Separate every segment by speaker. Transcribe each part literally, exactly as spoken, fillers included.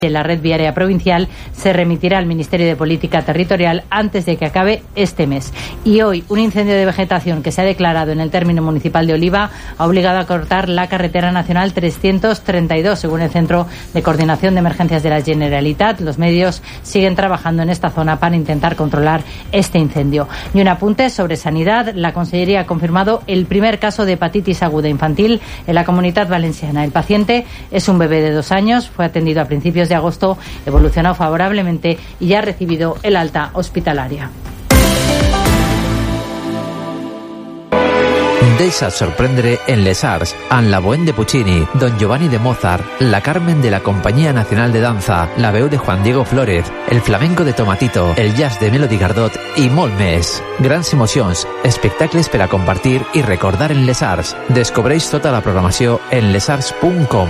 Speaker 1: La red viaria provincial se remitirá al Ministerio de Política Territorial antes de que acabe este mes. Y hoy, un incendio de vegetación que se ha declarado en el término municipal de Oliva ha obligado a cortar la carretera nacional trescientos treinta y dos, según el Centro de Coordinación de Emergencias de la Generalitat. Los medios siguen trabajando en esta zona para intentar controlar este incendio. Y un apunte sobre sanidad. La Consellería ha confirmado el primer caso de hepatitis aguda infantil en la Comunitat Valenciana. El paciente es un bebé de dos años, fue atendido a principios de de agosto, evolucionó favorablemente y ya ha recibido el alta hospitalaria.
Speaker 2: Deixa't sorprendre en Les Arts, amb la Bohème de Puccini, Don Giovanni de Mozart, la Carmen de la Compañía Nacional de Danza, la veu de Juan Diego Flórez, el flamenco de Tomatito, el jazz de Melody Gardot i molt més. Grans emocions, espectacles per a compartir i recordar en Les Arts. Descobreix tota la programació en lesarts punt com.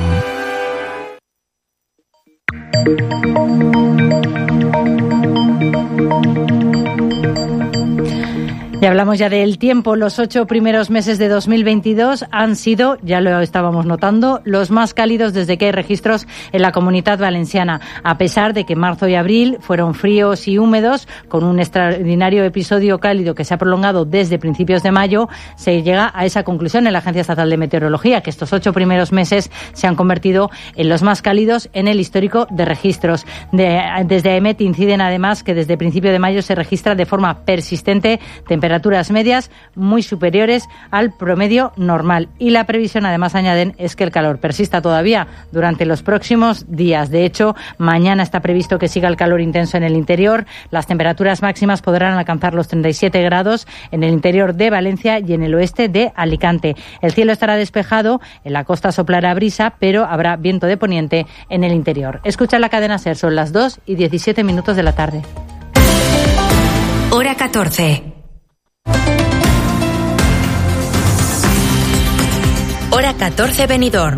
Speaker 1: Y hablamos ya del tiempo. Los ocho primeros meses de dos mil veintidós han sido, ya lo estábamos notando, los más cálidos desde que hay registros en la Comunitat Valenciana. A pesar de que marzo y abril fueron fríos y húmedos, con un extraordinario episodio cálido que se ha prolongado desde principios de mayo, se llega a esa conclusión en la Agencia Estatal de Meteorología, que estos ocho primeros meses se han convertido en los más cálidos en el histórico de registros. De, desde AEMET inciden además que desde principio de mayo se registra de forma persistente temperaturas temperaturas medias muy superiores al promedio normal. Y la previsión, además, añaden, es que el calor persista todavía durante los próximos días. De hecho, mañana está previsto que siga el calor intenso en el interior. Las temperaturas máximas podrán alcanzar los treinta y siete grados en el interior de Valencia y en el oeste de Alicante. El cielo estará despejado, en la costa soplará brisa, pero habrá viento de poniente en el interior. Escucha la cadena SER, son las dos y diecisiete minutos de la tarde.
Speaker 3: Hora catorce. Hora catorce, Benidorm.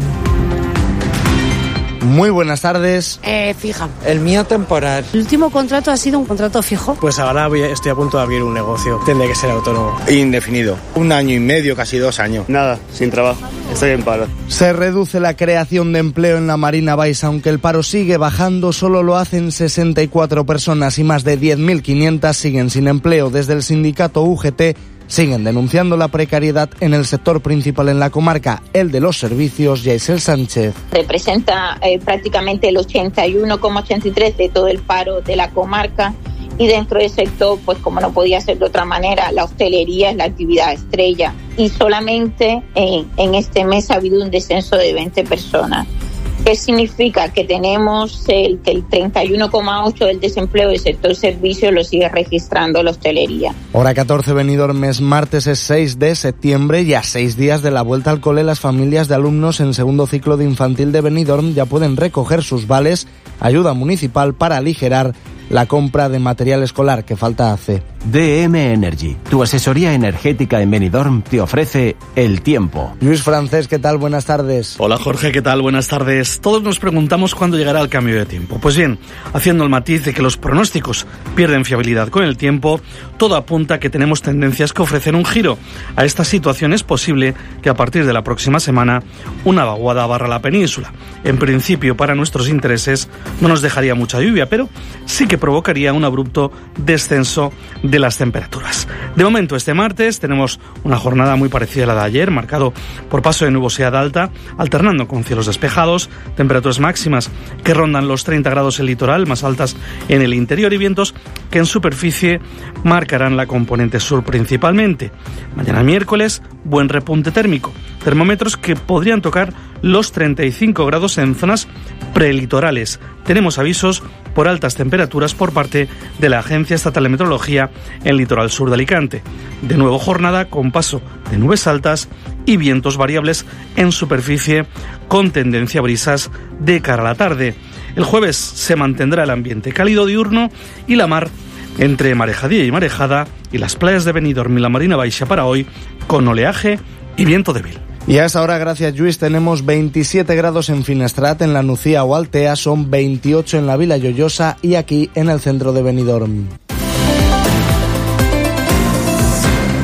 Speaker 4: Muy buenas tardes.
Speaker 5: Eh, fija.
Speaker 6: El mío temporal.
Speaker 5: El último contrato ha sido un contrato fijo.
Speaker 7: Pues ahora voy, estoy a punto de abrir un negocio. Tendré que ser autónomo.
Speaker 8: Indefinido. Un año y medio, casi dos años.
Speaker 9: Nada, sin trabajo. Estoy en paro.
Speaker 4: Se reduce la creación de empleo en la Marina Baixa, aunque el paro sigue bajando. Solo lo hacen sesenta y cuatro personas y más de diez mil quinientas siguen sin empleo. Desde el sindicato U G T siguen denunciando la precariedad en el sector principal en la comarca, el de los servicios. Yaisel Sánchez.
Speaker 10: Representa eh, prácticamente el ochenta y uno coma ochenta y tres de todo el paro de la comarca, y dentro del sector, pues como no podía ser de otra manera, la hostelería es la actividad estrella, y solamente en, en este mes ha habido un descenso de veinte personas. ¿Qué significa? Que tenemos el, que el treinta y uno coma ocho del desempleo del sector servicios lo sigue registrando la hostelería.
Speaker 4: Hora catorce, Benidorm. Mes martes es seis de septiembre y a seis días de la vuelta al cole, las familias de alumnos en segundo ciclo de infantil de Benidorm ya pueden recoger sus vales, ayuda municipal para aligerar la compra de material escolar que falta hace.
Speaker 11: D M Energy, tu asesoría energética en Benidorm, te ofrece el tiempo.
Speaker 4: Luis Francés, ¿qué tal? Buenas tardes.
Speaker 12: Hola Jorge, ¿qué tal? Buenas tardes. Todos nos preguntamos cuándo llegará el cambio de tiempo. Pues bien, haciendo el matiz de que los pronósticos pierden fiabilidad con el tiempo, todo apunta a que tenemos tendencias que ofrecen un giro. A esta situación es posible que a partir de la próxima semana una vaguada barra la península. En principio, para nuestros intereses no nos dejaría mucha lluvia, pero sí que provocaría un abrupto descenso de las temperaturas. De momento, este martes tenemos una jornada muy parecida a la de ayer, marcado por paso de nubosidad alta, alternando con cielos despejados, temperaturas máximas que rondan los treinta grados en el litoral, más altas en el interior, y vientos que en superficie marcarán la componente sur principalmente. Mañana miércoles, buen repunte térmico, termómetros que podrían tocar los treinta y cinco grados en zonas prelitorales. Tenemos avisos por altas temperaturas por parte de la Agencia Estatal de Meteorología en el litoral sur de Alicante. De nuevo jornada con paso de nubes altas y vientos variables en superficie con tendencia a brisas de cara a la tarde. El jueves se mantendrá el ambiente cálido diurno y la mar entre marejadía y marejada, y las playas de Benidorm y la Marina Baixa para hoy con oleaje y viento débil.
Speaker 4: Y a esa hora, gracias Lluís, tenemos veintisiete grados en Finestrat, en la Nucía o Altea, son veintiocho en la Vila Lloyosa y aquí en el centro de Benidorm.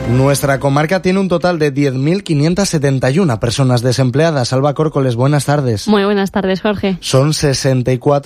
Speaker 4: Nuestra comarca tiene un total de diez mil quinientas setenta y una personas desempleadas. Alba Córcoles, buenas tardes.
Speaker 6: Muy buenas tardes, Jorge.
Speaker 4: Son sesenta y cuatro